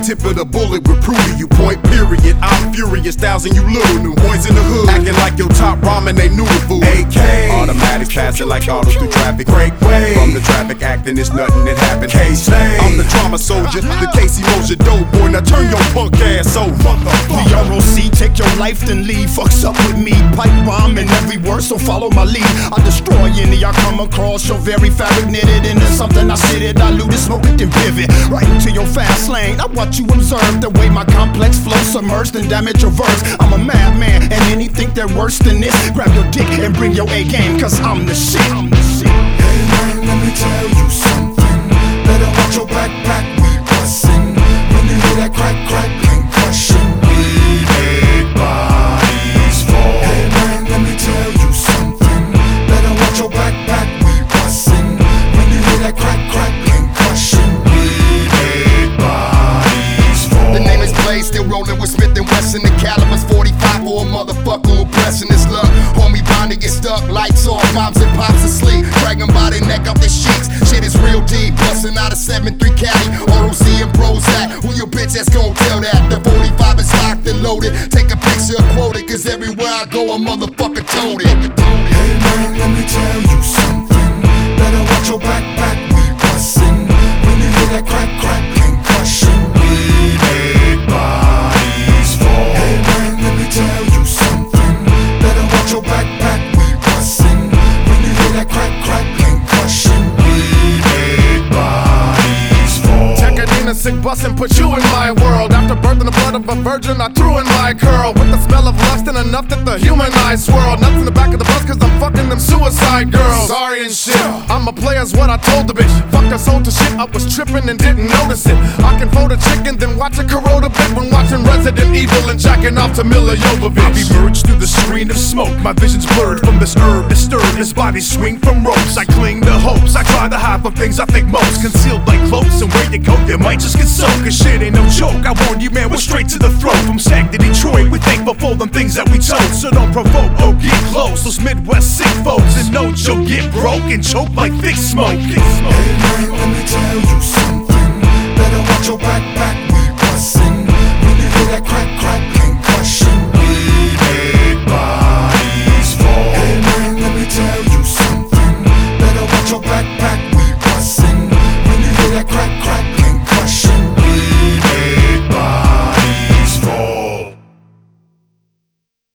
tip of the bullet with Prudy. You point period, I'm furious, thousand you little new boys in the hood, acting like your top ramen ain't noodle food. AK, automatics passing like autos through traffic. Break way from the traffic, acting it's nothing that happened. K-Slay, I'm the drama soldier, the Casey Motion dope boy. Now turn your punk ass over. The ROC, take your life then leave. Fucks up with me, pipe bomb in every word, so follow my lead. I destroy any I come across, your very fabric knitted into something I sit it, dilute it, smoke it, then pivot right into your fast lane. I watch you observe the way my complex flow submerged and damage your verse. I'm a madman, and anything that worse than this, grab your dick and bring your A game, cause I'm the shit. Hey man, let me tell you something. Better watch your back, we bussin'. When you hear that crack, crack, and crushing, we make bodies fall. Hey man, let me tell you something. Better watch your back, we bussin'. When you hear that crack, crack, and crushing, we make bodies fall. The name is Blaze, still rolling with Smith & Wesson. The caliber's 45 for a motherfucker who pressing his luck. Homie bound to get stuck, lights off, moms and pops asleep. Dragging by their neck off the sheets. Shit is real deep, busting out a 7-3 caddy. ROC and Prozac, who your bitch ass gon' tell that? The 45 is locked and loaded. Take a picture, quote it, cause everywhere I go a motherfucker told it. Hey man, let me tell you something. Better watch your back, we bussin'. When you hear that crack, crack, and crushing, we make bodies fall. Hey man, let me tell you something. Better watch your back, we bussin'. When you hear that crack, crack, and crushing, we make bodies fall. Techadina sick bustin' put you in my world. After birthing the blood of a virgin, I threw in my curl. With the smell of lust and enough that the human eyes swirl. Nuts in the back of the bus cause I'm fucking them suicide girls. Sorry and shit, I'm a player's what I told the bitch. Fucked her soul to shit, I was tripping and didn't notice it. I can fold a chicken then watch a corrode a bit when watching Resident Evil and jacking off to Mila Jovovich. I've emerged through the screen of smoke. My vision's blurred from this herb disturbed. His body swing from ropes. I cling to hopes. I try to hide from things I think most concealed like cloaks. And where you go, you might just get soaked. Cause shit ain't no joke. I warn you, man, we're straight to the throat. From Sac to Detroit, we thankful for them things that we told. So don't provoke or get close. Those Midwest sick folks and know you'll get broke and choke like thick smoke. Hey man, let me tell you something. Better watch your back, we bussin'. When you hear that crack, crack, and crushing, we make bodies fall. Hey man, let me tell you something. Better watch your back,